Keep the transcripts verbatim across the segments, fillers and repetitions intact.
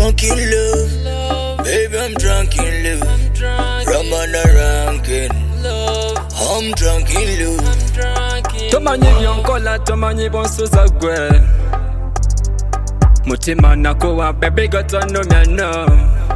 drunk in love, love. Baby, I'm drunk in love. I'm drunk From on a ranking love. I'm drunk in love. I'm drunk in Tomanyi byonkola, tomanyi bonsuza gwe. Mutima nakuwa, baby gotonomya no.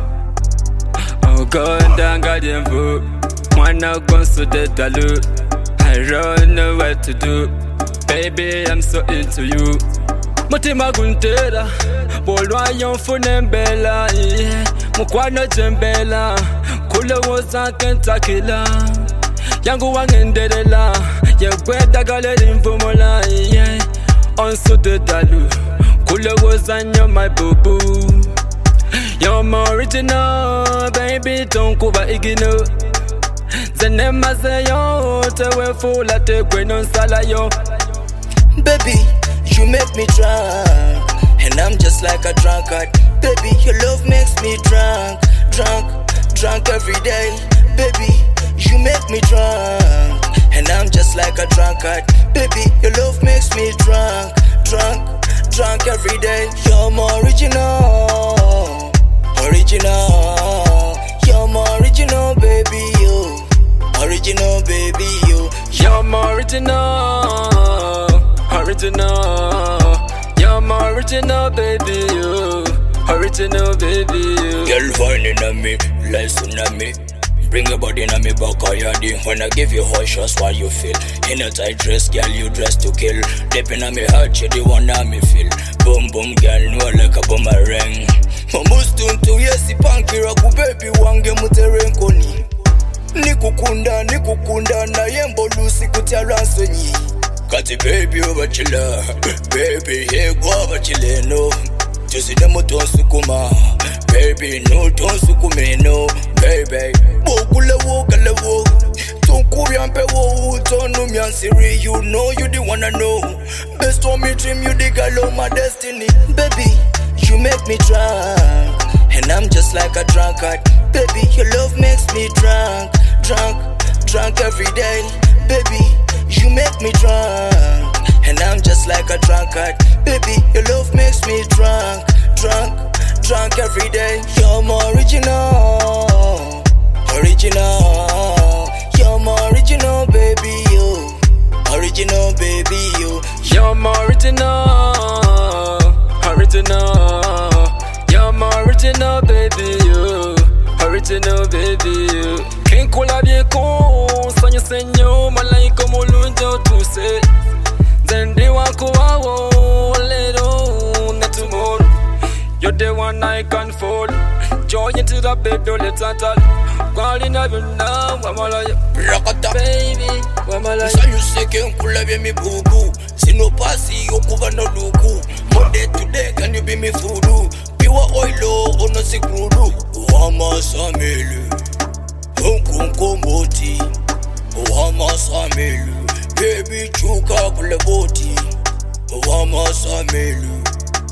Ogonda ngalyenvu, mwana gonsude dalu. I don't know what to do, baby, I'm so into you. Mutima guntera, bolwa yonfune mbela, yeah. Mukwano jembela, kulowoza kentakila. Yangu wangenderela, yegweda galeri mvumula, yeah. Onsude dalu, kulowoza nyo my boo-boo. You're my original, baby, don't kuba igino. Zenema zeyo, tewe fula tegwe non sala yo. Baby, you make me drunk, and I'm just like a drunkard. Baby, your love makes me drunk, drunk, drunk every day. Baby, you make me drunk, and I'm just like a drunkard. Baby, your love makes me drunk, drunk, drunk every day. You're my original, original. You're my original, baby, you. Original, baby, you. You're my original, original. You're my original, baby, you. Original, baby, you. Girl, finding on me, like tsunami. Bring your body in me back of your day. When I give you hot shots, what you feel. In a tight dress, girl, you dress to kill. Dipping on me heart, you the one that me feel. Boom, boom, girl, no like a boomerang. Mamustuntu, yes, punky rock, baby, wange muterenkoni. Nikukunda, nikukunda, na yembo lusi kutyalwa nsonyi. Kati baby obachila, baby yego abachile no. Tuside mutonsu kuma, baby no tonsu kumeno, baby. Bogule wo gale wo, tonku yampe wo, tonu myansiri. You know you the one I know. Best of me dream, you the girl of my destiny. Baby, you make me drunk, and I'm just like a drunkard. Baby, your love makes me drunk, drunk, drunk every day. Baby, you make me drunk, and I'm just like a drunkard. Baby, your love makes me drunk, drunk, drunk every day. You're my original, original. You're my original, baby, you. Original, baby, you. You're my original, original. You're my original, baby, you. Original, baby, you. Can't call up your con, son you senyo, malaika molunjo to say. Then they walk away, little, not tomorrow. You're the one I can fall. Join into the bed, don't let it all. Calling up you now, I'm all like, baby, I'm all like. You say, can't pull up me boo boo. See no passy, you cover no luku. Monday today, can you be me voodoo? Piwa oilo, on a sick rudu. Wama samelu, Hong Moti. Wama samelu, baby chuka kuleboti. Wama samelu,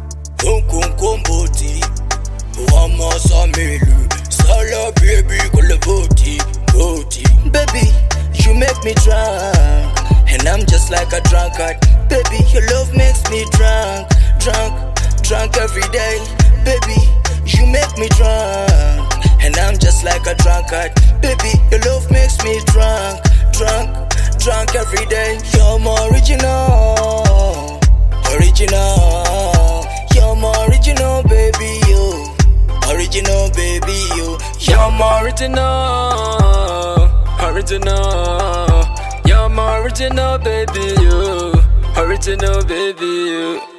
Hong Moti. Wama samelu, sala baby kuleboti, boti. Baby, you make me drunk, and I'm just like a drunkard. Baby, your love makes me drunk, drunk, drunk every day. Baby, you make me drunk, and I'm just like a drunkard. Baby, your love makes me drunk, drunk, drunk every day. You're my original, original. You're my original, baby, you. Original, baby, you. You're my original, original. You're my original, baby, you. Original, baby, you.